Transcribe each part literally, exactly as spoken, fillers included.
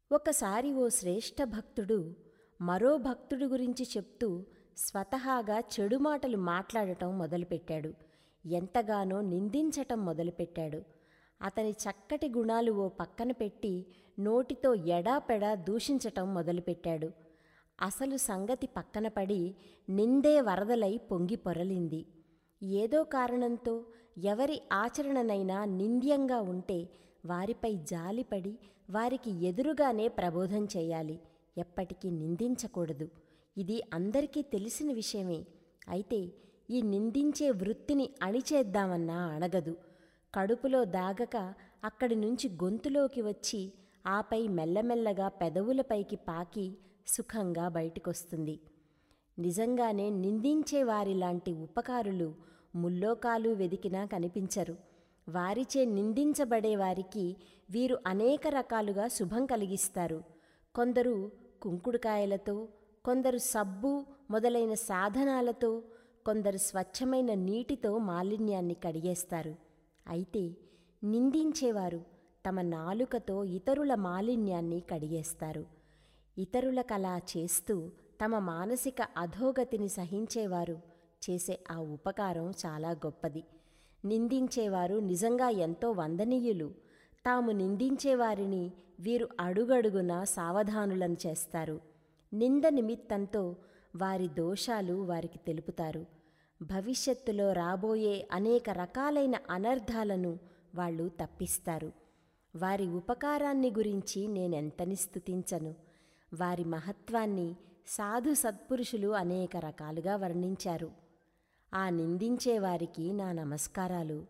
ఒకసారి ఓ శ్రేష్ఠ భక్తుడు మరో భక్తుడి గురించి చెప్తూ స్వతహాగా చెడు మాటలు మాట్లాడటం మొదలుపెట్టాడు. ఎంతగానో నిందించటం మొదలుపెట్టాడు. అతని చక్కటి గుణాలు ఓ పక్కన పెట్టి నోటితో ఎడాపెడా దూషించటం మొదలుపెట్టాడు. అసలు సంగతి పక్కన పడి నిందే వరదలై పొంగి పొరలింది. ఏదో కారణంతో ఎవరి ఆచరణనైనా నింద్యంగా ఉంటే వారిపై జాలిపడి వారికి ఎదురుగానే ప్రబోధం చేయాలి. ఎప్పటికీ నిందించకూడదు. ఇది అందరికీ తెలిసిన విషయమే. అయితే ఈ నిందించే వృత్తిని అణిచేద్దామన్నా అణగదు. కడుపులో దాగక అక్కడి నుంచి గొంతులోకి వచ్చి ఆపై మెల్లమెల్లగా పెదవులపైకి పాకి సుఖంగా బయటికొస్తుంది. నిజంగానే నిందించే వారిలాంటి ఉపకారులు ముల్లోకాలు వెదికినా కనిపించరు. వారిచే నిందించబడేవారికి వీరు అనేక రకాలుగా శుభం కలిగిస్తారు. కొందరు కుంకుడుకాయలతో, కొందరు సబ్బు మొదలైన సాధనాలతో, కొందరు స్వచ్ఛమైన నీటితో మాలిన్యాన్ని కడిగేస్తారు. అయితే నిందించేవారు తమ నాలుకతో ఇతరుల మాలిన్యాన్ని కడిగేస్తారు. ఇతరులకలా చేస్తూ తమ మానసిక అధోగతిని సహించేవారు చేసే ఆ ఉపకారం చాలా గొప్పది. నిందించేవారు నిజంగా ఎంతో వందనీయులు. తాము నిందించేవారిని వీరు అడుగడుగునా సావధానులను చేస్తారు. నింద నిమిత్తంతో వారి దోషాలు వారికి తెలుపుతారు. భవిష్యత్తులో రాబోయే అనేక రకాలైన అనర్థాలను వాళ్ళు తప్పిస్తారు. వారి ఉపకారాన్ని గురించి నేనెంతని స్తుతించను. వారి మహత్వాన్ని సాధు సత్పురుషులు అనేక రకాలుగా వర్ణించారు. ఆ నిందించేవారికి నా నమస్కారాలు.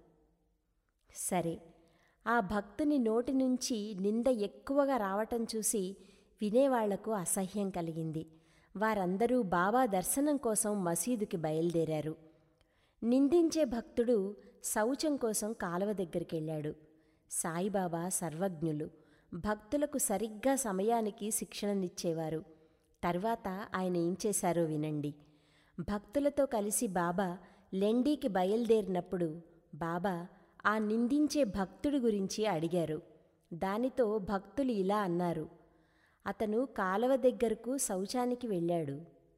సరే, ఆ భక్తుని నోటి నుంచి నింద ఎక్కువగా రావటం చూసి వినేవాళ్లకు అసహ్యం కలిగింది. వారందరూ బాబా దర్శనం కోసం మసీదుకి బయలుదేరారు. నిందించే భక్తుడు శౌచం కోసం కాలువ దగ్గరికెళ్ళాడు. సాయిబాబా సర్వజ్ఞులు. భక్తులకు సరిగ్గా సమయానికి శిక్షణనిచ్చేవారు. తర్వాత ఆయన ఏం చేశారో వినండి. భక్తులతో కలిసి బాబా లెండీకి బయలుదేరినప్పుడు బాబా ఆ నిందించే భక్తుడి గురించి అడిగారు. దానితో భక్తులు ఇలా అన్నారు: అతను కాలువ దగ్గరకు శౌచానికి వెళ్ళాడు.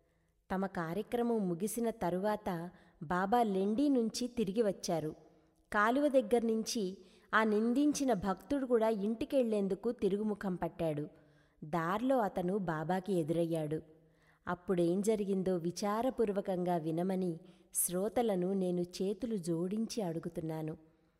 తమ కార్యక్రమం ముగిసిన తరువాత బాబా లెండీ నుంచి తిరిగి వచ్చారు. కాలువ దగ్గర నుంచి ఆ నిందించిన భక్తుడు కూడా ఇంటికెళ్లేందుకు తిరుగుముఖం పట్టాడు. దారిలో అతను బాబాకి ఎదురయ్యాడు. అప్పుడేం జరిగిందో విచారపూర్వకంగా వినమని శ్రోతలను నేను చేతులు జోడించి అడుగుతున్నాను.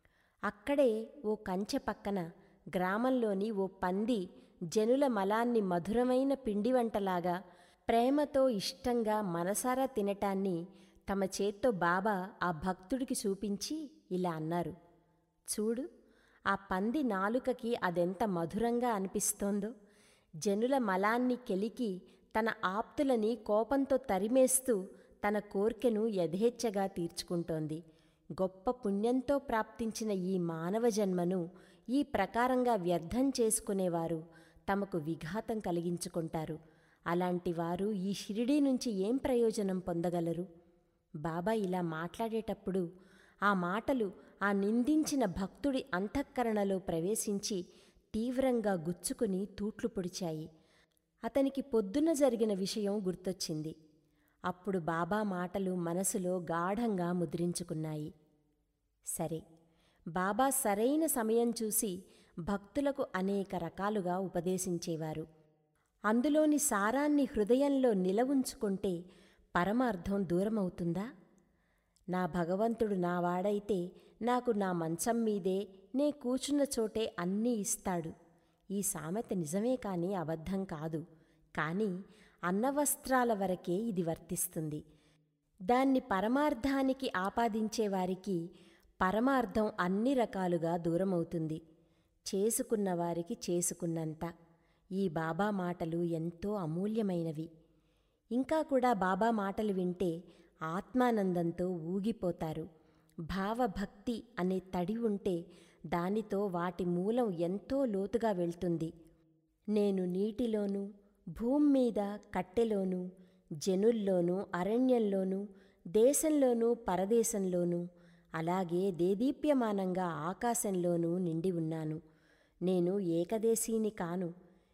అక్కడే ఓ కంచె పక్కన గ్రామంలోని ఓ పంది జనుల మలాన్ని మధురమైన పిండి వంటలాగా ప్రేమతో ఇష్టంగా మనసారా తినటాన్ని తమ చేత్తో బాబా ఆ భక్తుడికి చూపించి ఇలా అన్నారు: చూడు, ఆ పంది నాలుకకి అదెంత మధురంగా అనిపిస్తోందో. జనుల మలాన్ని కెలికి తన ఆప్తులని కోపంతో తరిమేస్తూ తన కోర్కెను యథేచ్ఛగా తీర్చుకుంటోంది. గొప్ప పుణ్యంతో ప్రాప్తించిన ఈ మానవ జన్మను ఈ ప్రకారంగా వ్యర్థం చేసుకునేవారు తమకు విఘాతం కలిగించుకుంటారు. అలాంటి వారు ఈ షిరిడీ నుంచి ఏం ప్రయోజనం పొందగలరు? బాబా ఇలా మాట్లాడేటప్పుడు ఆ మాటలు ఆ నిందించిన భక్తుడి అంతఃకరణలో ప్రవేశించి తీవ్రంగా గుచ్చుకుని తూట్లు పొడిచాయి. అతనికి పొద్దున జరిగిన విషయం గుర్తొచ్చింది. అప్పుడు బాబా మాటలు మనసులో గాఢంగా ముద్రించుకున్నాయి. సరే, బాబా సరైన సమయం చూసి భక్తులకు అనేక రకాలుగా ఉపదేశించేవారు. అందులోని సారాన్ని హృదయంలో నిలవుంచుకుంటే పరమార్థం దూరమవుతుందా? నా భగవంతుడు నావాడైతే నాకు నా మంచం మీదే, నే కూర్చున్న చోటే అన్నీ ఇస్తాడు. ఈ సామెత నిజమే కాని అబద్ధం కాదు. కానీ అన్నవస్త్రాల వరకే ఇది వర్తిస్తుంది. దాన్ని పరమార్థానికి ఆపాదించేవారికి పరమార్థం అన్ని రకాలుగా దూరమవుతుంది. చేసుకున్నవారికి చేసుకున్నంత. ఈ బాబా మాటలు ఎంతో అమూల్యమైనవి. ఇంకా కూడా బాబా మాటలు వింటే ఆత్మానందంతో ఊగిపోతారు. భావభక్తి అనే తడి ఉంటే దానితో వాటి మూలం ఎంతో లోతుగా వెళ్తుంది. నేను నీటిలోనూ, భూమి మీద కట్టెలోనూ, జనుల్లోనూ, అరణ్యంలోనూ, దేశంలోనూ, పరదేశంలోనూ, అలాగే దేదీప్యమానంగా ఆకాశంలోనూ నిండి ఉన్నాను. నేను ఏకదేశీని కాను.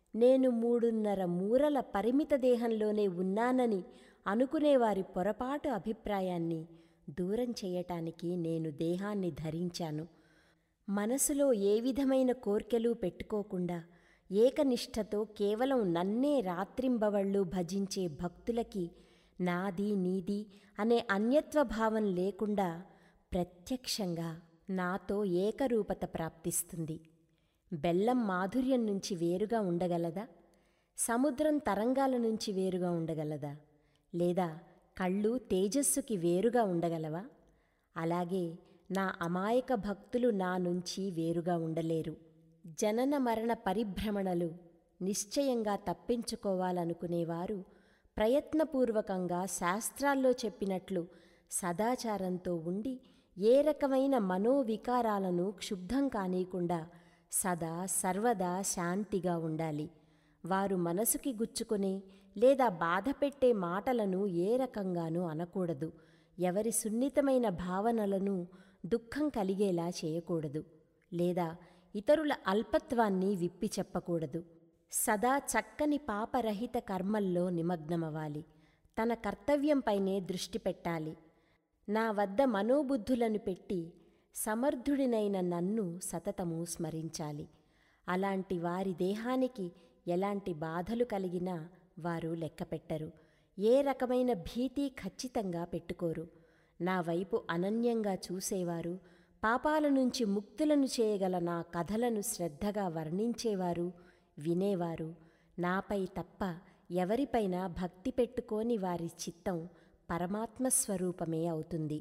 నేను మూడున్నర మూరల పరిమిత దేహంలోనే ఉన్నానని అనుకునేవారి పొరపాటు అభిప్రాయాన్ని దూరం చేయటానికి నేను దేహాన్ని ధరించాను. మనసులో ఏ విధమైన కోర్కెలు పెట్టుకోకుండా ఏకనిష్టతో కేవలం నన్నే రాత్రింబవళ్ళు భజించే భక్తులకి నాది నీది అనే అన్యత్వ భావం లేకుండా ప్రత్యక్షంగా నాతో ఏకరూపత ప్రాప్తిస్తుంది. బెల్లం మాధుర్యం నుంచి వేరుగా ఉండగలదా? సముద్రం తరంగాల నుంచి వేరుగా ఉండగలదా? లేదా కళ్ళు తేజస్సుకి వేరుగా ఉండగలవా? అలాగే నా అమాయక భక్తులు నా నుంచి వేరుగా ఉండలేరు. జనన మరణ పరిభ్రమణలు నిశ్చయంగా తప్పించుకోవాలనుకునేవారు ప్రయత్నపూర్వకంగా శాస్త్రాల్లో చెప్పినట్లు సదాచారంతో ఉండి ఏ రకమైన మనోవికారాలను క్షుబ్ధం కానీయకుండా సదా సర్వదా శాంతిగా ఉండాలి. వారు మనసుకి గుచ్చుకునే లేదా బాధపెట్టే మాటలను ఏ రకంగానూ అనకూడదు. ఎవరి సున్నితమైన భావనలను దుఃఖం కలిగేలా చేయకూడదు. లేదా ఇతరుల అల్పత్వాన్ని విప్పి చెప్పకూడదు. సదా చక్కని పాపరహిత కర్మల్లో నిమగ్నమవ్వాలి. తన కర్తవ్యంపైనే దృష్టి పెట్టాలి. నా వద్ద మనోబుద్ధులను పెట్టి సమర్థుడినైన నన్ను సతతము స్మరించాలి. అలాంటి వారి దేహానికి ఎలాంటి బాధలు కలిగినా వారు లెక్కపెట్టరు. ఏ రకమైన భీతి ఖచ్చితంగా పెట్టుకోరు. నా వైపు అనన్యంగా చూసేవారు, పాపాల నుంచి ముక్తులను చేయగల నా కథలను శ్రద్ధగా వర్ణించేవారు, వినేవారు నాపై తప్ప ఎవరిపైనా భక్తి పెట్టుకోని వారి చిత్తం పరమాత్మస్వరూపమే అవుతుంది.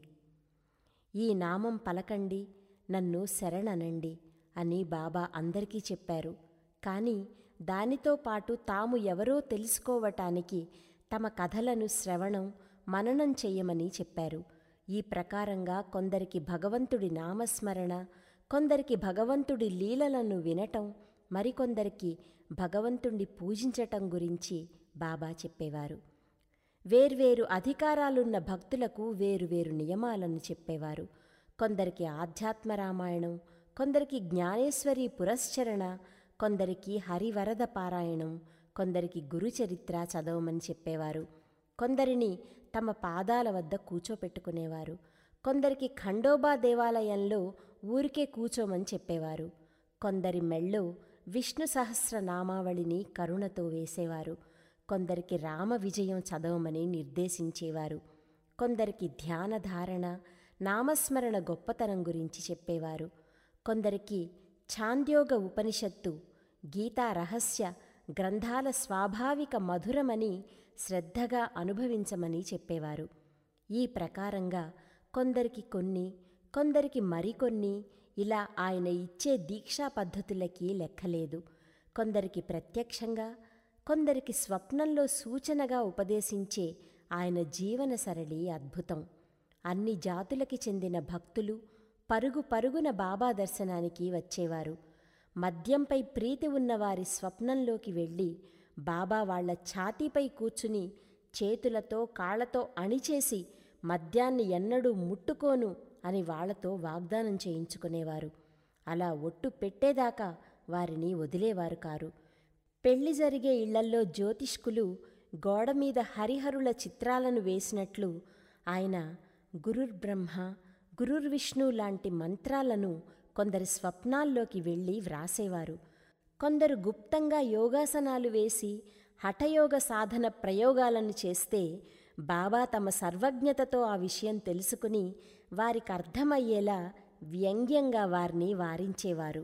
ఈ నామం పలకండి, నన్ను శరణనండి అని బాబా అందరికీ చెప్పారు. కానీ దానితో పాటు తాము ఎవరో తెలుసుకోవటానికి తమ కథలను శ్రవణం మననం చెయ్యమని చెప్పారు. ఈ ప్రకారంగా కొందరికి భగవంతుడి నామస్మరణ, కొందరికి భగవంతుడి లీలలను వినటం, మరికొందరికి భగవంతుణ్ణి పూజించటం గురించి బాబా చెప్పేవారు. వేర్వేరు అధికారాలున్న భక్తులకు వేరువేరు నియమాలను చెప్పేవారు. కొందరికి ఆధ్యాత్మ రామాయణం, కొందరికి జ్ఞానేశ్వరి పురశ్చరణ, కొందరికి హరివరద పారాయణం, కొందరికి గురుచరిత్ర చదవమని చెప్పేవారు. కొందరిని తమ పాదాల వద్ద కూచోపెట్టుకునేవారు. కొందరికి ఖండోబా దేవాలయంలో ఊరికే కూచోమని చెప్పేవారు. కొందరి మెళ్ళో విష్ణు సహస్రనామావళిని కరుణతో వేసేవారు. కొందరికి రామ విజయం చదవమని నిర్దేశించేవారు. కొందరికి ధ్యానధారణ, నామస్మరణ గొప్పతనం గురించి చెప్పేవారు. కొందరికి ఛాంద్యోగ ఉపనిషత్తు, గీతా రహస్య గ్రంథాల స్వాభావిక మధురమని శ్రద్ధగా అనుభవించమని చెప్పేవారు. ఈ ప్రకారంగా కొందరికి కొన్ని, కొందరికి మరికొన్ని, ఇలా ఆయన ఇచ్చే దీక్షా పద్ధతులకి లెక్కలేదు. కొందరికి ప్రత్యక్షంగా, కొందరికి స్వప్నంలో సూచనగా ఉపదేశించే ఆయన జీవన సరళి అద్భుతం. అన్ని జాతులకి చెందిన భక్తులు పరుగు పరుగున బాబా దర్శనానికి వచ్చేవారు. మద్యంపై ప్రీతి ఉన్నవారి స్వప్నంలోకి వెళ్ళి బాబా వాళ్ల ఛాతీపై కూర్చుని చేతులతో కాళ్లతో అణిచేసి మద్యాన్ని ఎన్నడూ ముట్టుకోను అని వాళ్లతో వాగ్దానం చేయించుకునేవారు. అలా ఒట్టు పెట్టేదాకా వారిని వదిలేవారు కారు. పెళ్లి జరిగే ఇళ్లల్లో జ్యోతిష్కులు గోడమీద హరిహరుల చిత్రాలను వేసినట్లు ఆయన గురుర్బ్రహ్మ, గురుర్విష్ణు లాంటి మంత్రాలను కొందరి స్వప్నాల్లోకి వెళ్ళి వ్రాసేవారు. కొందరు గుప్తంగా యోగాసనాలు వేసి హఠయోగ సాధన ప్రయోగాలను చేస్తే బాబా తమ సర్వజ్ఞతతో ఆ విషయం తెలుసుకుని వారికి అర్థమయ్యేలా వ్యంగ్యంగా వారిని వారించేవారు.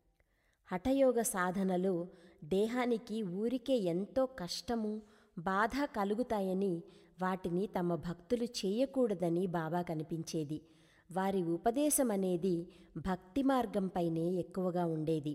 హఠయోగ సాధనలో దేహానికి ఊరికే ఎంతో కష్టము, బాధ కలుగుతాయని వాటిని తమ భక్తులు చేయకూడదని బాబా కనిపించేది. వారి ఉపదేశమనేది భక్తి మార్గంపైనే ఎక్కువగా ఉండేది.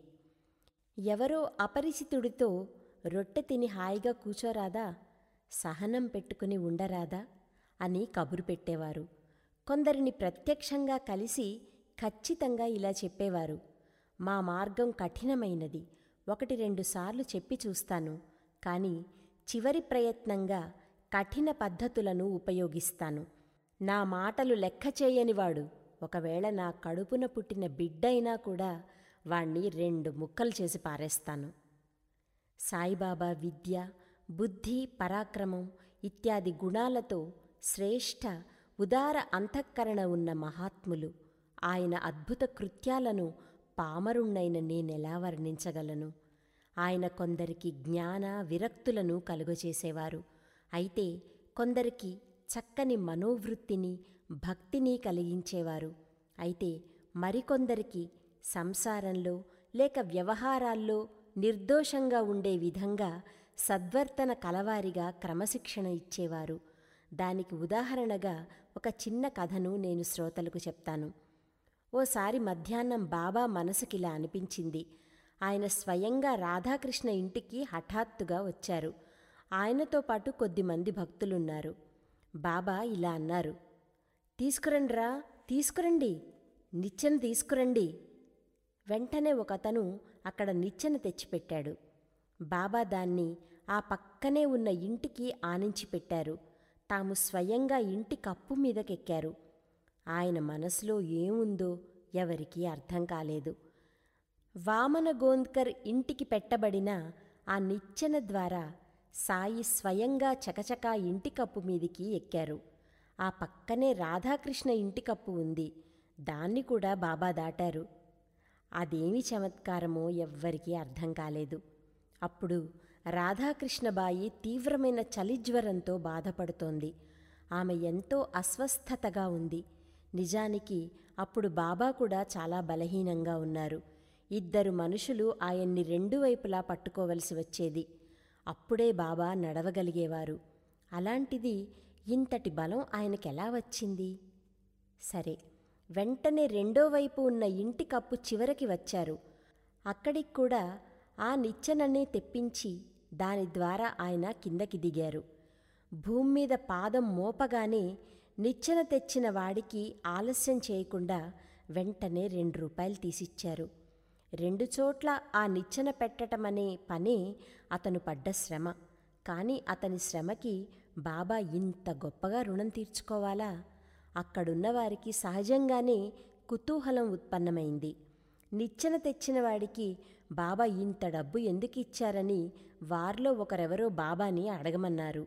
ఎవరో అపరిచితుడితో రొట్టె తిని హాయిగా కూచోరాదా, సహనం పెట్టుకుని ఉండరాదా అని కబురు పెట్టేవారు. కొందరిని ప్రత్యక్షంగా కలిసి ఖచ్చితంగా ఇలా చెప్పేవారు, మా మార్గం కఠినమైనది, ఒకటి రెండు సార్లు చెప్పి చూస్తాను, కానీ చివరి ప్రయత్నంగా కఠిన పద్ధతులను ఉపయోగిస్తాను. నా మాటలు లెక్క చేయనివాడు ఒకవేళ నా కడుపున పుట్టిన బిడ్డైనా కూడా వాణ్ణి రెండు ముక్కలు చేసి పారేస్తాను. సాయిబాబా విద్య, బుద్ధి, పరాక్రమం ఇత్యాది గుణాలతో శ్రేష్ఠ ఉదార అంతఃకరణ ఉన్న మహాత్ములు. ఆయన అద్భుత కృత్యాలను పామరుణ్ణైన నేనెలా వర్ణించగలను? ఆయన కొందరికి జ్ఞాన విరక్తులను కలుగచేసేవారు. అయితే కొందరికి చక్కని మనోవృత్తిని, భక్తిని కలిగించేవారు. అయితే మరికొందరికి సంసారంలో లేక వ్యవహారాల్లో నిర్దోషంగా ఉండే విధంగా సద్వర్తన కలవారిగా క్రమశిక్షణ ఇచ్చేవారు. దానికి ఉదాహరణగా ఒక చిన్న కథను నేను శ్రోతలకు చెప్తాను. ఓసారి మధ్యాహ్నం బాబా మనసుకిలా అనిపించింది. ఆయన స్వయంగా రాధాకృష్ణ ఇంటికి హఠాత్తుగా వచ్చారు. ఆయనతో పాటు కొద్దిమంది భక్తులున్నారు. బాబా ఇలా అన్నారు, తీసుకురండిరా, తీసుకురండి, నిచ్చెన తీసుకురండి. వెంటనే ఒకతను అక్కడ నిచ్చెన తెచ్చిపెట్టాడు. బాబా దాన్ని ఆ పక్కనే ఉన్న ఇంటికి ఆనించి పెట్టారు. తాము స్వయంగా ఇంటి కప్పు మీదకెక్కారు. ఆయన మనసులో ఏముందో ఎవరికీ అర్థం కాలేదు. వామన గోంద్కర్ ఇంటికి పెట్టబడిన ఆ నిచ్చెన ద్వారా సాయి స్వయంగా చకచకా ఇంటి కప్పు మీదికి ఎక్కారు. ఆ పక్కనే రాధాకృష్ణ ఇంటి కప్పు ఉంది. దాన్ని కూడా బాబా దాటారు. అదేమి చమత్కారమో ఎవ్వరికీ అర్థం కాలేదు. అప్పుడు రాధాకృష్ణబాయి తీవ్రమైన చలిజ్వరంతో బాధపడుతోంది. ఆమె ఎంతో అస్వస్థతగా ఉంది. నిజానికి అప్పుడు బాబా కూడా చాలా బలహీనంగా ఉన్నారు. ఇద్దరు మనుషులు ఆయన్ని రెండు వైపులా పట్టుకోవలసి వచ్చేది. అప్పుడే బాబా నడవగలిగేవారు. అలాంటిది ఇంతటి బలం ఆయనకెలా వచ్చింది? సరే, వెంటనే రెండో వైపు ఉన్న ఇంటి కప్పు చివరికి వచ్చారు. అక్కడికి కూడా ఆ నిచ్చెననే తెప్పించి దాని ద్వారా ఆయన కిందకి దిగారు. భూమి మీద పాదం మోపగానే నిచ్చెన తెచ్చిన వాడికి ఆలస్యం చేయకుండా వెంటనే రెండు రూపాయలు తీసిచ్చారు. రెండు చోట్ల ఆ నిచ్చెన పెట్టటమనే పనే అతను పడ్డ శ్రమ. కానీ అతని శ్రమకి బాబా ఇంత గొప్పగా రుణం తీర్చుకోవాలా? అక్కడున్నవారికి సహజంగానే కుతూహలం ఉత్పన్నమైంది. నిచ్చెన తెచ్చిన వాడికి బాబా ఇంత డబ్బు ఎందుకు ఇచ్చారని వారిలో ఒకరెవరో బాబాని అడగమన్నారు.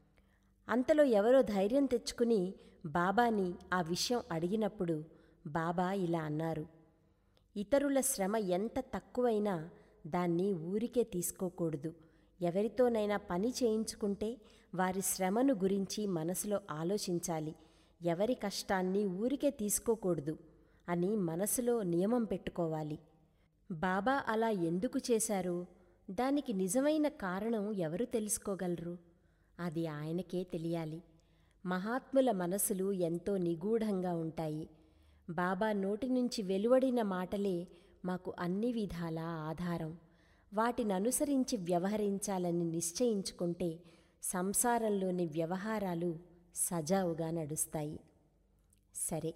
అంతలో ఎవరో ధైర్యం తెచ్చుకుని బాబాని ఆ విషయం అడిగినప్పుడు బాబా ఇలా అన్నారు, ఇతరుల శ్రమ ఎంత తక్కువైనా దాన్ని ఊరికే తీసుకోకూడదు. ఎవరితోనైనా పని చేయించుకుంటే వారి శ్రమను గురించి మనసులో ఆలోచించాలి. ఎవరి కష్టాన్ని ఊరికే తీసుకోకూడదు అని మనసులో నియమం పెట్టుకోవాలి. బాబా అలా ఎందుకు చేశారు? దానికి నిజమైన కారణం ఎవరు తెలుసుకోగలరు? అది ఆయనకే తెలియాలి. మహాత్ముల మనసులు ఎంతో నిగూఢంగా ఉంటాయి. బాబా నోటి నుంచి వెలువడిన మాటలే మాకు అన్ని విధాల ఆధారం. వాటిని అనుసరించి వ్యవహరించాలని నిశ్చయించుకుంటే సంసారంలోని వ్యవహారాలు సజావుగా నడుస్తాయి. సరే,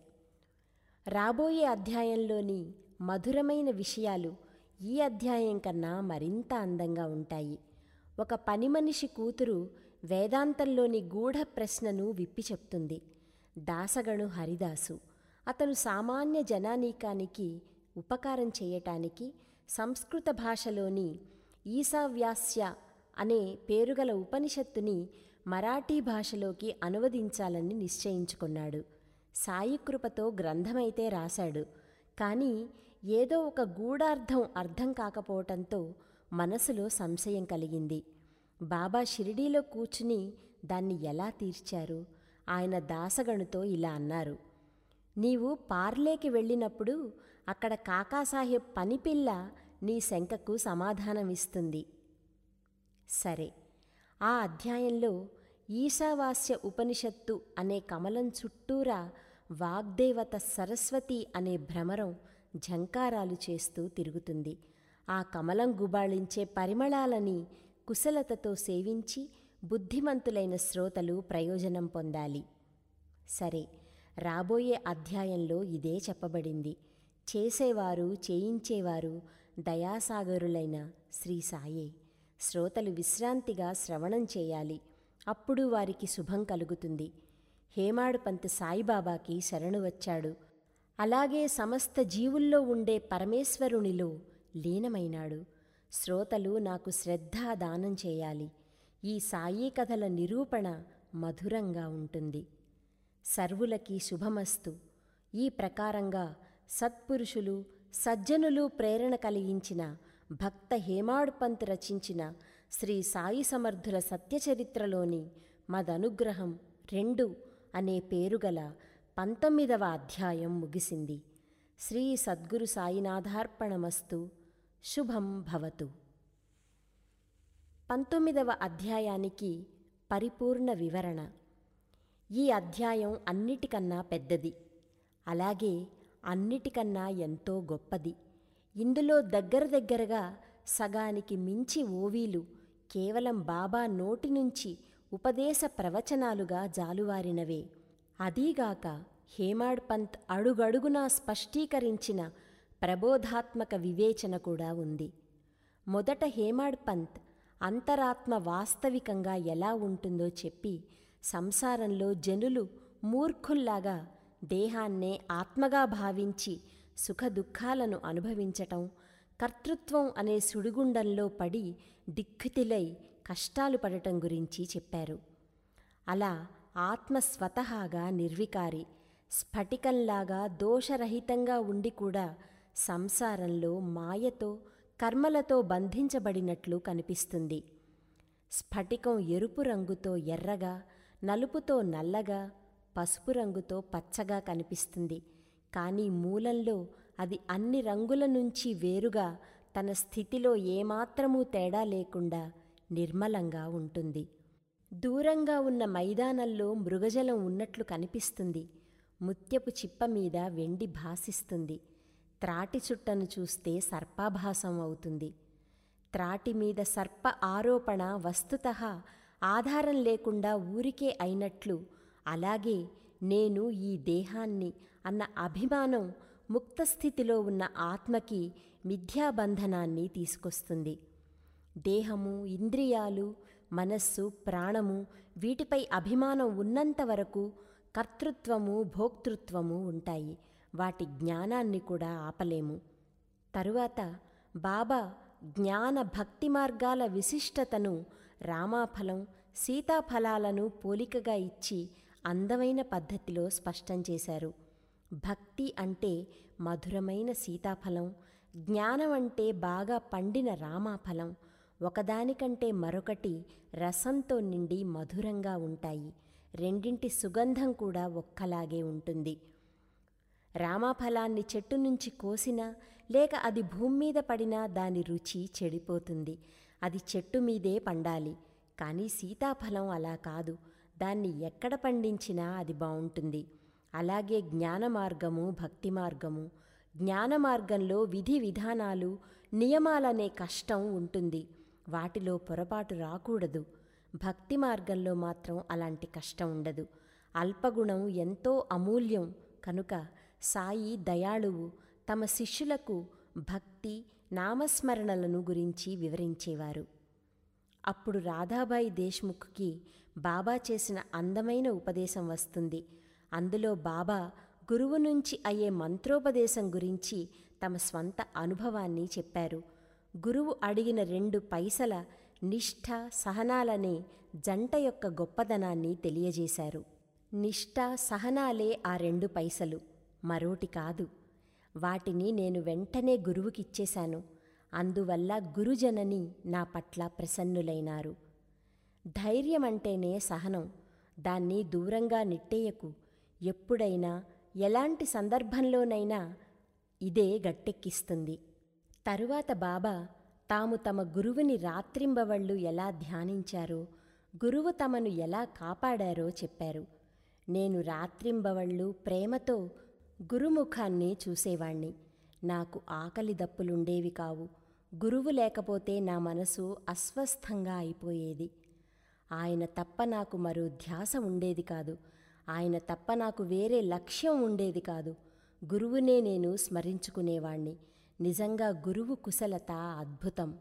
రాబోయే అధ్యాయంలోని మధురమైన విషయాలు ఈ అధ్యాయం కన్నా మరింత అందంగా ఉంటాయి. ఒక పనిమనిషి కూతురు వేదాంతంలోని గూఢ ప్రశ్నను విప్పి చెప్తుంది. దాసగణు హరిదాసు. అతను సామాన్య జనానీకానికి ఉపకారం చేయటానికి సంస్కృత భాషలోని ఈశావ్యాస్య అనే పేరుగల ఉపనిషత్తుని మరాఠీ భాషలోకి అనువదించాలని నిశ్చయించుకున్నాడు. సాయికృపతో గ్రంథమైతే రాశాడు. కానీ ఏదో ఒక గూఢార్థం అర్థం కాకపోవటంతో మనసులో సంశయం కలిగింది. బాబా షిరిడీలో కూర్చుని దాన్ని ఎలా తీర్చారు? ఆయన దాసగణుతో ఇలా అన్నారు, నీవు పార్లేకి వెళ్ళినప్పుడు అక్కడ కాకాసాహెబ్ పనిపిల్ల నీ శంకకు సమాధానమిస్తుంది. సరే, ఆ అధ్యాయంలో ఈశావాస్య ఉపనిషత్తు అనే కమలం చుట్టూరా వాగ్దేవత సరస్వతి అనే భ్రమరం ఝంకారాలు చేస్తూ తిరుగుతుంది. ఆ కమలం గుబాళించే పరిమళాలని కుశలతతో సేవించి బుద్ధిమంతులైన శ్రోతలు ప్రయోజనం పొందాలి. సరే, రాబోయే అధ్యాయంలో ఇదే చెప్పబడింది. చేసేవారు చేయించేవారు దయాసాగరులైన శ్రీ సాయే. శ్రోతలు విశ్రాంతిగా శ్రవణం చేయాలి. అప్పుడు వారికి శుభం కలుగుతుంది. హేమాడుపంత్ సాయిబాబాకి శరణు వచ్చాడు. అలాగే సమస్త జీవుల్లో ఉండే పరమేశ్వరునిలో లీనమైనాడు. శ్రోతలు నాకు శ్రద్ధా దానం చేయాలి. ఈ సాయి కథల నిరూపణ మధురంగా ఉంటుంది. సర్వులకి శుభమస్తు. ఈ ప్రకారంగా సత్పురుషులు సజ్జనులు ప్రేరణ కలిగించిన భక్త హేమాడ్ పంత్ రచించిన శ్రీ సాయి సమర్థుల సత్యచరిత్రలోని మదనుగ్రహం రెండు అనే పేరుగల పంతొమ్మిదవ అధ్యాయం ముగిసింది. శ్రీ సద్గురు సాయినాథార్పణమస్తు. శుభం భవతు. పంతొమ్మిదవ అధ్యాయానికి పరిపూర్ణ వివరణ. ఈ అధ్యాయం అన్నిటికన్నా పెద్దది, అలాగే అన్నిటికన్నా ఎంతో గొప్పది. ఇందులో దగ్గర దగ్గరగా సగానికి మించి ఓవీలు కేవలం బాబా నోటి నుంచి ఉపదేశ ప్రవచనాలుగా జాలువారినవే. అదీగాక హేమాడ్ పంత్ అడుగడుగునా స్పష్టీకరించిన ప్రబోధాత్మక వివేచన కూడా ఉంది. మొదట హేమాడ్ పంత్ అంతరాత్మ వాస్తవికంగా ఎలా ఉంటుందో చెప్పి, సంసారంలో జనులు మూర్ఖుల్లాగా దేహాన్నే ఆత్మగా భావించి సుఖదుఖాలను అనుభవించటం, కర్తృత్వం అనే సుడిగుండంలో పడి దిక్కుతిలై కష్టాలు పడటం గురించి చెప్పారు. అలా ఆత్మ స్వతహాగా నిర్వికారి, స్ఫటికంలాగా దోషరహితంగా ఉండి కూడా సంసారంలో మాయతో కర్మలతో బంధించబడినట్లు కనిపిస్తుంది. స్ఫటికం ఎరుపు రంగుతో ఎర్రగా, నలుపుతో నల్లగా, పసుపు రంగుతో పచ్చగా కనిపిస్తుంది. కానీ మూలంలో అది అన్ని రంగుల నుంచి వేరుగా తన స్థితిలో ఏమాత్రమూ తేడా లేకుండా నిర్మలంగా ఉంటుంది. దూరంగా ఉన్న మైదానంలో మృగజలం ఉన్నట్లు కనిపిస్తుంది. ముత్యపు చిప్ప మీద వెండి భాసిస్తుంది. త్రాటి చుట్టను చూస్తే సర్పాభాసం అవుతుంది. త్రాటి మీద సర్ప ఆరోపణ వస్తుతః ఆధారం లేకుండా ఊరికే అయినట్లు, అలాగే నేను ఈ దేహాన్ని అన్న అభిమానం ముక్తస్థితిలో ఉన్న ఆత్మకి మిథ్యాబంధనాన్ని తీసుకొస్తుంది. దేహము, ఇంద్రియాలు, మనస్సు, ప్రాణము వీటిపై అభిమానం ఉన్నంతవరకు కర్తృత్వము, భోక్తృత్వము ఉంటాయి. వాటి జ్ఞానాన్ని కూడా ఆపలేము. తరువాత బాబా జ్ఞాన భక్తి మార్గాల విశిష్టతను రామాఫలం, సీతాఫలాలను పోలికగా ఇచ్చి అందమైన పద్ధతిలో స్పష్టం చేశారు. భక్తి అంటే మధురమైన సీతాఫలం, జ్ఞానం అంటే బాగా పండిన రామాఫలం. ఒకదానికంటే మరొకటి రసంతో నిండి మధురంగా ఉంటాయి. రెండింటి సుగంధం కూడా ఒక్కలాగే ఉంటుంది. రామాఫలాన్ని చెట్టు నుంచి కోసినా లేక అది భూమి మీద పడినా దాని రుచి చెడిపోతుంది. అది చెట్టు మీదే పండాలి. కానీ సీతాఫలం అలా కాదు. దాన్ని ఎక్కడ పండించినా అది బావుంటుంది. అలాగే జ్ఞాన మార్గము, భక్తి మార్గము. జ్ఞాన మార్గంలో విధి విధానాలు, నియమాలనే కష్టం ఉంటుంది. వాటిలో పొరపాటు రాకూడదు. భక్తి మార్గంలో మాత్రం అలాంటి కష్టం ఉండదు. అల్పగుణం ఎంతో అమూల్యం కనుక సాయి దయాళువు తమ శిష్యులకు భక్తి, నామస్మరణలను గురించి వివరించేవారు. అప్పుడు రాధాబాయి దేశ్ముఖ్కి బాబా చేసిన అందమైన ఉపదేశం వస్తుంది. అందులో బాబా గురువు నుంచి అయ్యే మంత్రోపదేశం గురించి తమ స్వంత అనుభవాన్ని చెప్పారు. గురువు అడిగిన రెండు పైసల నిష్ఠ, సహనాలనే జంట యొక్క గొప్పదనాన్ని తెలియజేశారు. నిష్ఠ, సహనాలే ఆ రెండు పైసలు, మరోటి కాదు. వాటిని నేను వెంటనే గురువుకిచ్చేశాను. అందువల్ల గురుజనని నా పట్ల ప్రసన్నులైనారు. ధైర్యమంటేనే సహనం. దాన్ని దూరంగా నెట్టేయకు. ఎప్పుడైనా ఎలాంటి సందర్భంలోనైనా ఇదే గట్టెక్కిస్తుంది. తరువాత బాబా తాము తమ గురువుని రాత్రింబవళ్ళు ఎలా ధ్యానించారో, గురువు తమను ఎలా కాపాడారో చెప్పారు. నేను రాత్రింబవళ్ళు ప్రేమతో గురుముఖాన్ని చూసేవాణ్ణి. నాకు ఆకలి దప్పులుండేవి కావు. గురువు లేకపోతే నా మనసు అస్వస్థంగా అయిపోయేది. ఆయన తప్ప నాకు మరో ధ్యాస ఉండేది కాదు. ఆయన తప్ప నాకు వేరే లక్ష్యం ఉండేది కాదు. గురువునే నేను స్మరించుకునేవాణ్ణి. నిజంగా గురువు కుశలత అద్భుతం.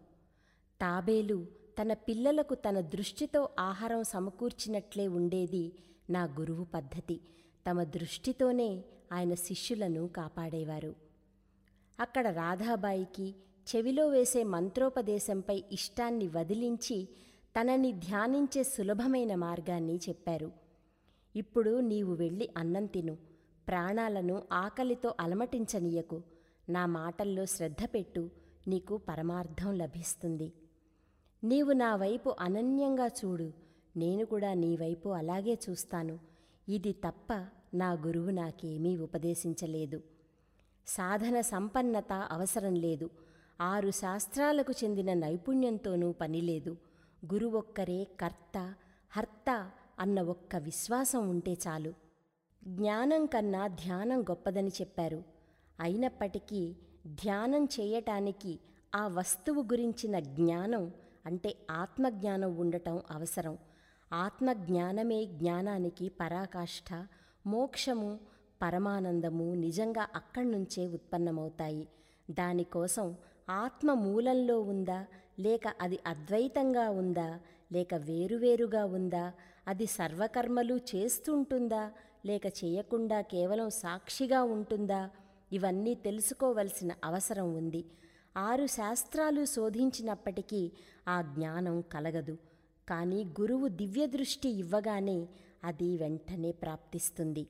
తాబేలు తన పిల్లలకు తన దృష్టితో ఆహారం సమకూర్చినట్లే ఉండేది నా గురువు పద్ధతి. తమ దృష్టితోనే ఆయన శిష్యులను కాపాడేవారు. అక్కడ రాధాబాయికి చెవిలో వేసే మంత్రోపదేశంపై ఇష్టాన్ని వదిలించి తనని ధ్యానించే సులభమైన మార్గాన్ని చెప్పారు. ఇప్పుడు నీవు వెళ్ళి అన్నం తిను, ప్రాణాలను ఆకలితో అలమటించనీయకు, నా మాటల్లో శ్రద్ధ పెట్టు, నీకు పరమార్థం లభిస్తుంది. నీవు నా వైపు అనన్యంగా చూడు, నేను కూడా నీ వైపు అలాగే చూస్తాను. ఇది తప్ప నా గురువు నాకేమీ ఉపదేశించలేదు. సాధన సంపన్నత అవసరం లేదు. ఆరు శాస్త్రాలకు చెందిన నైపుణ్యంతోనూ పనిలేదు. గురువొక్కరే కర్త, హర్త అన్న ఒక్క విశ్వాసం ఉంటే చాలు. జ్ఞానం కన్నా ధ్యానం గొప్పదని చెప్పారు. అయినప్పటికీ ధ్యానం చేయటానికి ఆ వస్తువు గురించిన జ్ఞానం అంటే ఆత్మజ్ఞానం ఉండటం అవసరం. ఆత్మజ్ఞానమే జ్ఞానానికి పరాకాష్ఠ. మోక్షము, పరమానందము నిజంగా అక్కడి నుంచే ఉత్పన్నమవుతాయి. దానికోసం ఆత్మ మూలంలో ఉందా, లేక అది అద్వైతంగా ఉందా, లేక వేరువేరుగా ఉందా, అది సర్వకర్మలు చేస్తుంటుందా, లేక చేయకుండా కేవలం సాక్షిగా ఉంటుందా, ఇవన్నీ తెలుసుకోవలసిన అవసరం ఉంది. ఆరు శాస్త్రాలు శోధించినప్పటికీ ఆ జ్ఞానం కలగదు. కానీ గురువు దివ్యదృష్టి ఇవ్వగానే అది వెంటనే ప్రాప్తిస్తుంది.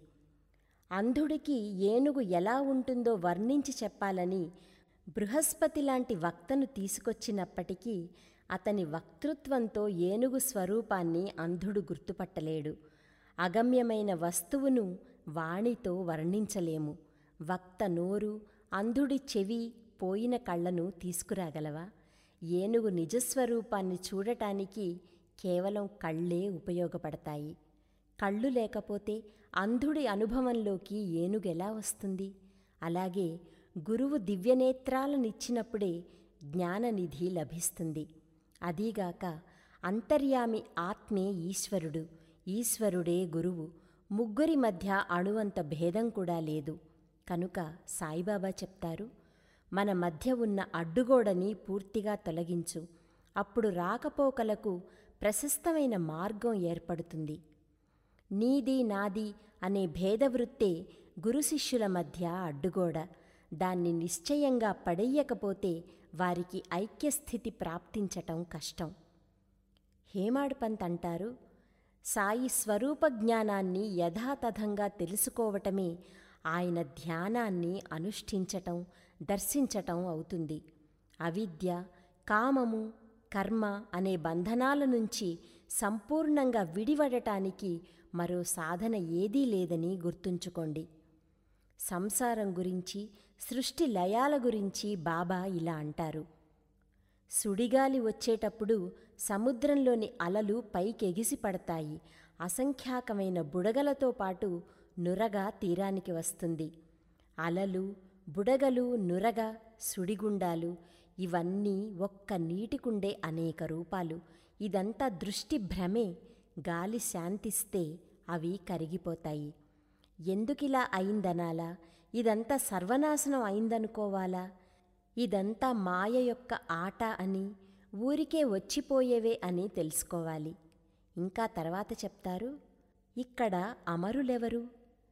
అంధుడికి ఏనుగు ఎలా ఉంటుందో వర్ణించి చెప్పాలని బృహస్పతి లాంటి వక్తను తీసుకొచ్చినప్పటికీ అతని వక్తృత్వంతో ఏనుగు స్వరూపాన్ని అంధుడు గుర్తుపట్టలేడు. అగమ్యమైన వస్తువును వాణితో వర్ణించలేము. వక్త నోరు, అంధుడి చెవి, పోయిన కళ్ళను తీసుకురాగలవా? ఏనుగు నిజస్వరూపాన్ని చూడటానికి కేవలం కళ్ళే ఉపయోగపడతాయి. కళ్ళు లేకపోతే అంధుడి అనుభవంలోకి ఏనుగెలా వస్తుంది? అలాగే గురువు దివ్యనేత్రాలనిచ్చినప్పుడే జ్ఞాననిధి లభిస్తుంది. అదీగాక అంతర్యామి ఆత్మే ఈశ్వరుడు, ఈశ్వరుడే గురువు. ముగ్గురి మధ్య అణువంత భేదం కూడా లేదు. కనుక సాయిబాబా చెప్తారు, మన మధ్య ఉన్న అడ్డుగోడని పూర్తిగా తొలగించు, అప్పుడు రాకపోకలకు ప్రశస్తమైన మార్గం ఏర్పడుతుంది. నీది నాది అనే భేదవృత్తే గురు శిష్యుల మధ్య అడ్డుగోడ. దాన్ని నిశ్చయంగా పడెయ్యకపోతే వారికి ఐక్యస్థితి ప్రాప్తించటం కష్టం. హేమాడ్పంత్ అంటారు, సాయి స్వరూప జ్ఞానాన్ని యథాతథంగా తెలుసుకోవటమే ఆయన ధ్యానాన్ని అనుష్ఠించటం, దర్శించటం అవుతుంది. అవిద్య, కామము, కర్మ అనే బంధనాల నుంచి సంపూర్ణంగా విడివడటానికి మరో సాధన ఏదీ లేదని గుర్తుంచుకోండి. సంసారం గురించి, సృష్టి లయాల గురించి బాబా ఇలా అంటారు, సుడిగాలి వచ్చేటప్పుడు సముద్రంలోని అలలు పైకెగిసి పడతాయి. అసంఖ్యాకమైన బుడగలతో పాటు నురగ తీరానికి వస్తుంది. అలలు, బుడగలు, నురగ, సుడిగుండాలు ఇవన్నీ ఒక్క నీటికుండే అనేక రూపాలు. ఇదంతా దృష్టి భ్రమే. గాలి శాంతిస్తే అవి కరిగిపోతాయి. ఎందుకిలా అయిందనాలా? ఇదంతా సర్వనాశనం అయిందనుకోవాలా? ఇదంతా మాయ యొక్క ఆట అని, ఊరికే వచ్చిపోయేవే అని తెలుసుకోవాలి. ఇంకా తర్వాత చెప్తారు, ఇక్కడ అమరులెవరు?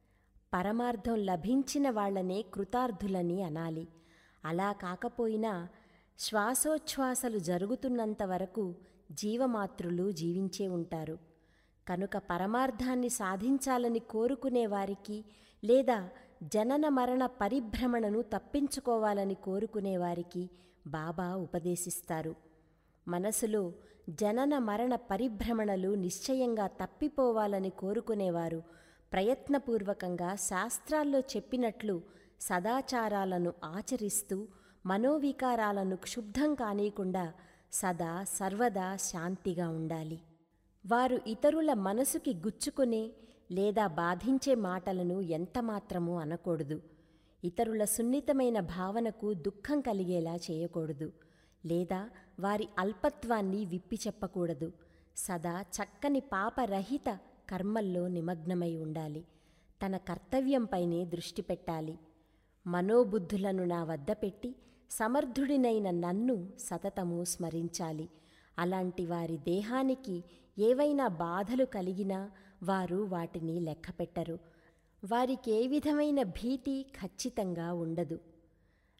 పరమార్థం లభించిన వాళ్లనే కృతార్థులని అనాలి. అలా కాకపోయినా శ్వాసోచ్ఛ్వాసలు జరుగుతున్నంత వరకు జీవమాతృలు జీవించే ఉంటారు. కనుక పరమార్థాన్ని సాధించాలని కోరుకునేవారికి లేదా జనన మరణ పరిభ్రమణను తప్పించుకోవాలని కోరుకునేవారికి బాబా ఉపదేశిస్తారు. మనసులో జనన మరణ పరిభ్రమణలు నిశ్చయంగా తప్పిపోవాలని కోరుకునేవారు ప్రయత్నపూర్వకంగా శాస్త్రాల్లో చెప్పినట్లు సదాచారాలను ఆచరిస్తూ మనోవికారాలను క్షుబ్ధం కానీయకుండా సదా సర్వదా శాంతిగా ఉండాలి. వారు ఇతరుల మనసుకి గుచ్చుకునే లేదా బాధించే మాటలను ఎంతమాత్రమూ అనకూడదు. ఇతరుల సున్నితమైన భావనకు దుఃఖం కలిగేలా చేయకూడదు. లేదా వారి అల్పత్వాన్ని విప్పి చెప్పకూడదు. సదా చక్కని పాపరహిత కర్మల్లో నిమగ్నమై ఉండాలి. తన కర్తవ్యంపైనే దృష్టి పెట్టాలి. మనోబుద్ధులను నా వద్ద పెట్టి సమర్థుడినైన నన్ను సతతము స్మరించాలి. అలాంటి వారి దేహానికి ఏవైనా బాధలు కలిగినా వారు వాటిని లెక్కపెట్టరు. వారికే విధమైన భీతి ఖచ్చితంగా ఉండదు.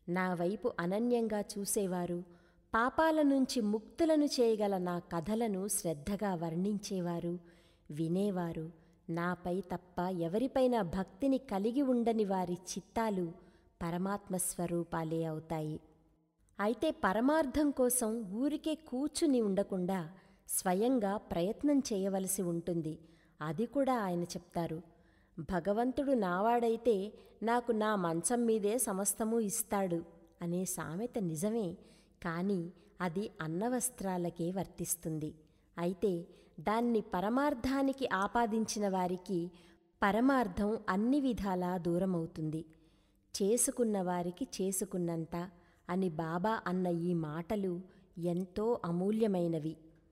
నా వైపు అనన్యంగా చూసేవారు, పాపాల నుంచి ముక్తులను చేయగల నా కథలను శ్రద్ధగా వర్ణించేవారు, వినేవారు, నాపై తప్ప ఎవరిపైనా భక్తిని కలిగి ఉండని వారి చిత్తాలు పరమాత్మ స్వరూపాలే అవుతాయి. అయితే పరమార్థం కోసం ఊరికే కూర్చుని ఉండకుండా స్వయంగా ప్రయత్నం చేయవలసి ఉంటుంది. అది కూడా ఆయన చెప్తారు. భగవంతుడు నావాడైతే నాకు నా మంచం మీదే సమస్తము ఇస్తాడు అనే సామెత నిజమే, కానీ అది అన్నవస్త్రాలకే వర్తిస్తుంది. అయితే దాన్ని పరమార్థానికి ఆపాదించిన వారికి పరమార్థం అన్ని విధాలా దూరమవుతుంది. చేసుకున్న వారికి చేసుకున్నంత అని బాబా అన్న ఈ మాటలు ఎంతో అమూల్యమైనవి.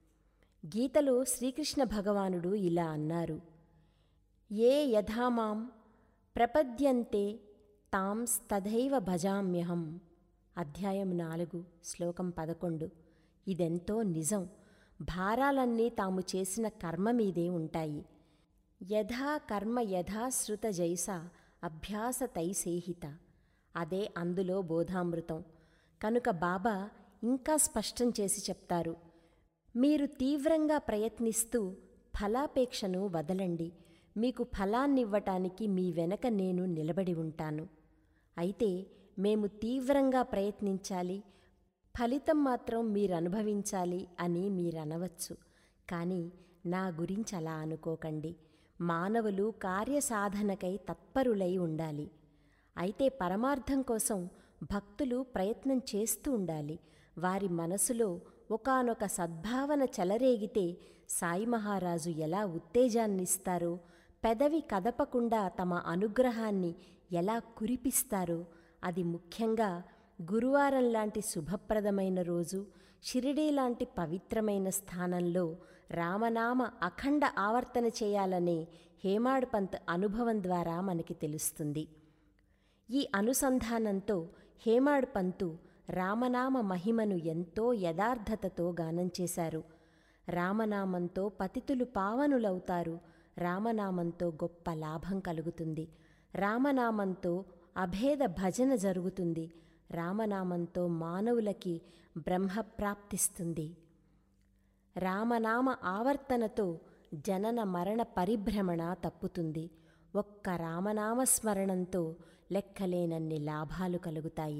గీతలో శ్రీకృష్ణ భగవానుడు ఇలా అన్నారు: ఏ యథామాం ప్రపద్యంతే తాం తథైవ భజామ్యహం. అధ్యాయం నాలుగు శ్లోకం పదకొండు. ఇదెంతో నిజం. భారాలన్నీ తాము చేసిన కర్మ మీదే ఉంటాయి. యథా కర్మ యథాశ్రుత జైస అభ్యాస తైసేహిత. అదే అందులో బోధామృతం. కనుక బాబా ఇంకా స్పష్టం చేసి చెప్తారు: మీరు తీవ్రంగా ప్రయత్నిస్తూ ఫలాపేక్షను వదలండి. మీకు ఫలాన్నివ్వటానికి మీ వెనక నేను నిలబడి ఉంటాను. అయితే మేము తీవ్రంగా ప్రయత్నించాలి, ఫలితం మాత్రం మీరనుభవించాలి అని మీరనవచ్చు. కానీ నా గురించి అలా అనుకోకండి. మానవులు కార్యసాధనకై తత్పరులై ఉండాలి. అయితే పరమార్థం కోసం భక్తులు ప్రయత్నం చేస్తూ ఉండాలి. వారి మనసులో ఒకానొక సద్భావన చెలరేగితే సాయి మహారాజు ఎలా ఉత్తేజాన్నిస్తారో, పెదవి కదపకుండా తమ అనుగ్రహాన్ని ఎలా కురిపిస్తారో, అది ముఖ్యంగా గురువారం లాంటి శుభప్రదమైన రోజు, షిరిడీ లాంటి పవిత్రమైన స్థానంలో రామనామ అఖండ ఆవర్తన చేయాలనే హేమాడ్ పంత్ అనుభవం ద్వారా మనకి తెలుస్తుంది. ఈ అనుసంధానంతో హేమాడ్ పంతు రామనామ మహిమను ఎంతో యథార్థతతో గానం చేశారు. రామనామంతో పతితులు పావనులవుతారు. రామనామంతో గొప్ప లాభం కలుగుతుంది. రామనామంతో అభేద భజన జరుగుతుంది. రామనామంతో మానవులకి బ్రహ్మ ప్రాప్తిస్తుంది. రామనామ ఆవర్తనతో జనన మరణ పరిభ్రమణ తప్పుతుంది. ఒక్క రామనామస్మరణంతో లెక్కలేనన్ని లాభాలు కలుగుతాయి.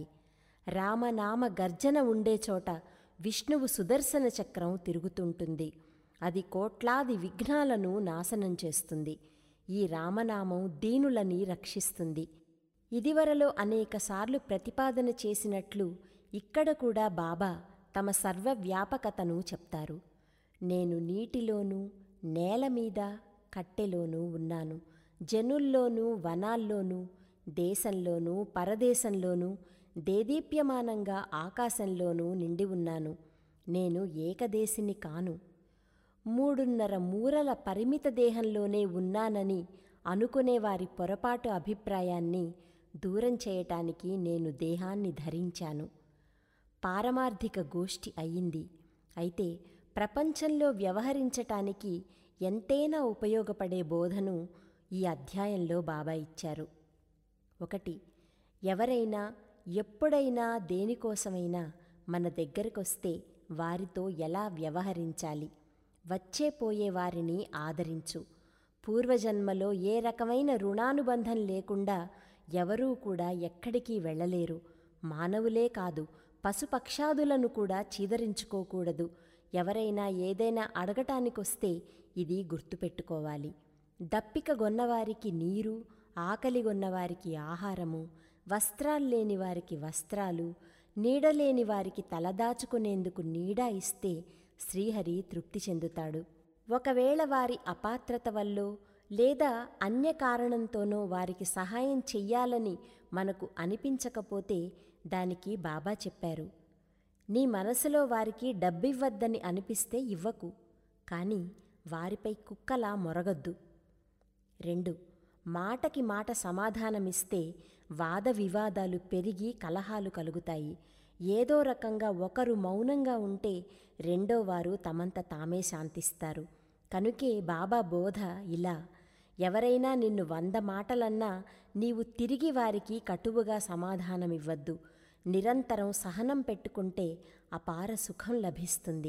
రామనామ గర్జన ఉండే చోట విష్ణువు సుదర్శన చక్రం తిరుగుతుంటుంది. అది కోట్లాది విఘ్నాలను నాశనం చేస్తుంది. ఈ రామనామం దీనులని రక్షిస్తుంది. ఇదివరలో అనేకసార్లు ప్రతిపాదన చేసినట్లు ఇక్కడ కూడా బాబా తమ సర్వవ్యాపకతను చెప్తారు. నేను నీటిలోనూ, నేల మీద, కట్టెలోనూ ఉన్నాను. జనుల్లోనూ, వనాల్లోనూ, దేశంలోనూ, పరదేశంలోనూ, దేదీప్యమానంగా ఆకాశంలోనూ నిండి ఉన్నాను. నేను ఏకదేశిని కాను. మూడున్నర మూరల పరిమిత దేహంలోనే ఉన్నానని అనుకునేవారి పొరపాటు అభిప్రాయాన్ని దూరం చేయటానికి నేను దేహాన్ని ధరించాను. పారమార్థిక గోష్ఠి అయింది. అయితే ప్రపంచంలో వ్యవహరించటానికి ఎంతైనా ఉపయోగపడే బోధను ఈ అధ్యాయంలో బాబా ఇచ్చారు. ఒకటి, ఎవరైనా ఎప్పుడైనా దేనికోసమైనా మన దగ్గరకొస్తే వారితో ఎలా వ్యవహరించాలి. వచ్చే పోయే వారిని ఆదరించు. పూర్వజన్మలో ఏ రకమైన రుణానుబంధం లేకుండా ఎవరూ కూడా ఎక్కడికి వెళ్ళలేరు. మానవులే కాదు, పశుపక్షాదులను కూడా చీదరించుకోకూడదు. ఎవరైనా ఏదైనా అడగటానికొస్తే ఇది గుర్తుపెట్టుకోవాలి. దప్పిక గొన్నవారికి నీరు, ఆకలిగొన్నవారికి ఆహారము, వస్త్రాల్లేని వారికి వస్త్రాలు, నీడలేని వారికి తలదాచుకునేందుకు నీడ ఇస్తే శ్రీహరి తృప్తి చెందుతాడు. ఒకవేళ వారి అపాత్రత వల్లో లేదా అన్య కారణంతోనో వారికి సహాయం చెయ్యాలని మనకు అనిపించకపోతే దానికి బాబా చెప్పారు, నీ మనసులో వారికి డబ్బివ్వద్దని అనిపిస్తే ఇవ్వకు, కానీ వారిపై కుక్కలా మొరగొద్దు. రెండు, మాటకి మాట సమాధానమిస్తే వాద వివాదాలు పెరిగి కలహాలు కలుగుతాయి. ఏదో రకంగా ఒకరు మౌనంగా ఉంటే రెండోవారు తమంత తామే శాంతిస్తారు. కనుకే బాబా బోధ ఇలా, ఎవరైనా నిన్ను వంద మాటలన్నా నీవు తిరిగి వారికి కటువుగా సమాధానమివ్వద్దు. నిరంతరం సహనం పెట్టుకుంటే అపార సుఖం లభిస్తుంది.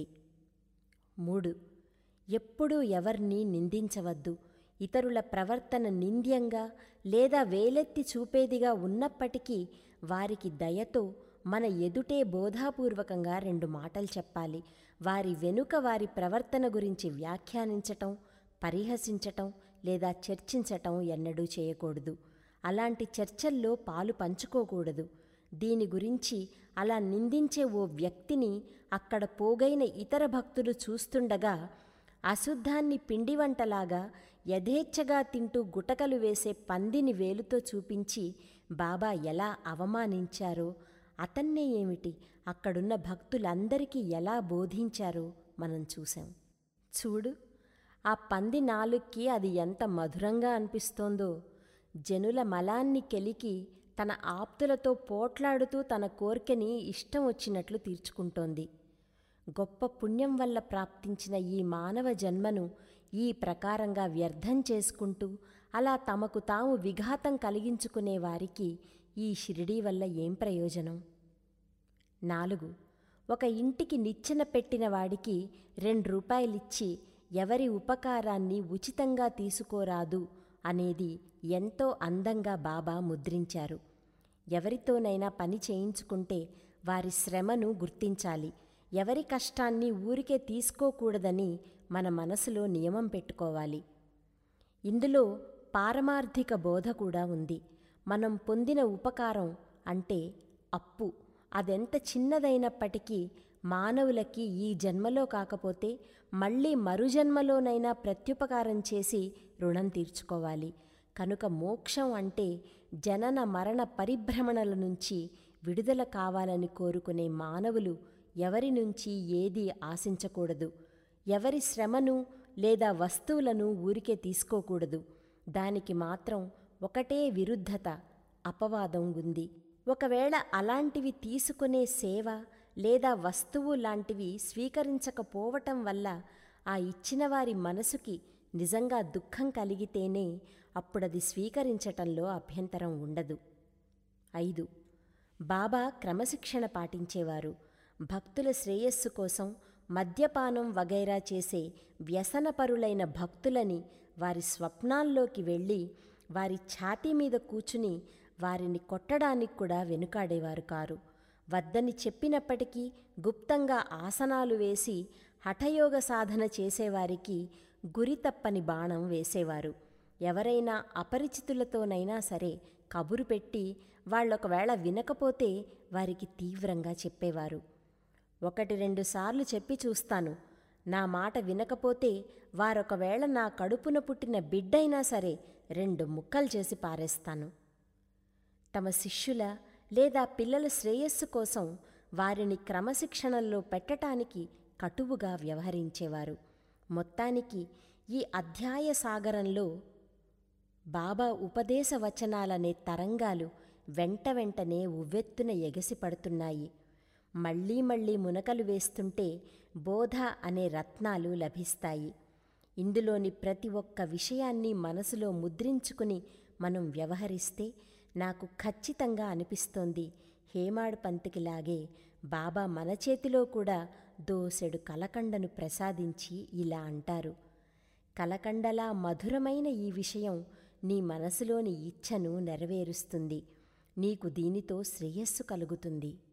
మూడు. ఎప్పుడూ ఎవర్నీ నిందించవద్దు. ఇతరుల ప్రవర్తన నింద్యంగా లేదా వేలెత్తి చూపేదిగా ఉన్నప్పటికీ వారికి దయతో మన ఎదుటే బోధాపూర్వకంగా రెండు మాటలు చెప్పాలి. వారి వెనుక వారి ప్రవర్తన గురించి వ్యాఖ్యానించటం, పరిహసించటం లేదా చర్చించటం ఎన్నడూ చేయకూడదు. అలాంటి చర్చల్లో పాలు పంచుకోకూడదు. దీని గురించి అలా నిందించే ఓ వ్యక్తిని అక్కడ పోగైన ఇతర భక్తులు చూస్తుండగా అశుద్ధాన్ని పిండి వంటలాగా యథేచ్ఛగా తింటూ గుటకలు వేసే పందిని వేలుతో చూపించి బాబా ఎలా అవమానించారో, అతన్నే ఏమిటి అక్కడున్న భక్తులందరికీ ఎలా బోధించారో మనం చూశాం. చూడు, ఆ పంది నాలుక్కి అది ఎంత మధురంగా అనిపిస్తోందో. జనుల మలాన్ని కెలికి తన ఆప్తులతో పోట్లాడుతూ తన కోర్కెని ఇష్టం వచ్చినట్లు తీర్చుకుంటోంది. గొప్ప పుణ్యం వల్ల ప్రాప్తించిన ఈ మానవ జన్మను ఈ ప్రకారంగా వ్యర్థం చేసుకుంటూ అలా తమకు తాము విఘాతం కలిగించుకునే వారికి ఈ షిరిడీ వల్ల ఏం ప్రయోజనం? నాలుగు. ఒక ఇంటికి నిచ్చెన పెట్టిన వాడికి రెండు రూపాయలిచ్చి ఎవరి ఉపకారాన్ని ఉచితంగా తీసుకోరాదు అనేది ఎంతో అందంగా బాబా ముద్రించారు. ఎవరితోనైనా పని చేయించుకుంటే వారి శ్రమను గుర్తించాలి. ఎవరి కష్టాన్ని ఊరికే తీసుకోకూడదని మన మనసులో నియమం పెట్టుకోవాలి. ఇందులో పారమార్థిక బోధ కూడా ఉంది. మనం పొందిన ఉపకారం అంటే అప్పు, అదెంత చిన్నదైనప్పటికీ మానవులకి ఈ జన్మలో కాకపోతే మళ్ళీ మరుజన్మలోనైనా ప్రత్యుపకారం చేసి రుణం తీర్చుకోవాలి. కనుక మోక్షం అంటే జనన మరణ పరిభ్రమణల నుంచి విడుదల కావాలని కోరుకునే మానవులు ఎవరి నుంచి ఏదీ ఆశించకూడదు. ఎవరి శ్రమను లేదా వస్తువులను ఊరికే తీసుకోకూడదు. దానికి మాత్రం ఒకటే విరుద్ధత, అపవాదం ఉంది. ఒకవేళ అలాంటివి తీసుకునే సేవ లేదా వస్తువు లాంటివి స్వీకరించకపోవటం వల్ల ఆ ఇచ్చిన వారి మనసుకి నిజంగా దుఃఖం కలిగితేనే అప్పుడది స్వీకరించటంలో అభ్యంతరం ఉండదు. ఐదు. బాబా క్రమశిక్షణ పాటించేవారు. భక్తుల శ్రేయస్సు కోసం మద్యపానం వగైరా చేసే వ్యసనపరులైన భక్తులని వారి స్వప్నాల్లోకి వెళ్ళి వారి ఛాతీ మీద కూచుని వారిని కొట్టడానికి కూడా వెనుకాడేవారు కారు. వద్దని చెప్పినప్పటికీ గుప్తంగా ఆసనాలు వేసి హఠయోగ సాధన చేసేవారికి గురి తప్పని బాణం వేసేవారు. ఎవరైనా అపరిచితులతోనైనా సరే కబురు పెట్టి వాళ్ళొకవేళ వినకపోతే వారికి తీవ్రంగా చెప్పేవారు. ఒకటి రెండు సార్లు చెప్పి చూస్తాను, నా మాట వినకపోతే వారొకవేళ నా కడుపున పుట్టిన బిడ్డైనా సరే రెండు ముక్కలు చేసి పారేస్తాను. తమ శిష్యుల లేదా పిల్లల శ్రేయస్సు కోసం వారిని క్రమశిక్షణల్లో పెట్టటానికి కటువుగా వ్యవహరించేవారు. మొత్తానికి ఈ అధ్యాయ సాగరంలో బాబా ఉపదేశ వచనాలనే తరంగాలు వెంట వెంటనే ఉవ్వెత్తున ఎగసిపడుతున్నాయి. మళ్లీ మళ్లీ మునకలు వేస్తుంటే బోధ అనే రత్నాలు లభిస్తాయి. ఇందులోని ప్రతి ఒక్క విషయాన్ని మనసులో ముద్రించుకుని మనం వ్యవహరిస్తే నాకు ఖచ్చితంగా అనిపిస్తోంది, హేమాడ్ పంత్కిలాగే బాబా మన చేతిలో కూడా దోసెడు కలకండను ప్రసాదించి ఇలా అంటారు, కలకండలా మధురమైన ఈ విషయం నీ మనసులోని ఇచ్ఛను నెరవేరుస్తుంది. నీకు దీనితో శ్రేయస్సు కలుగుతుంది.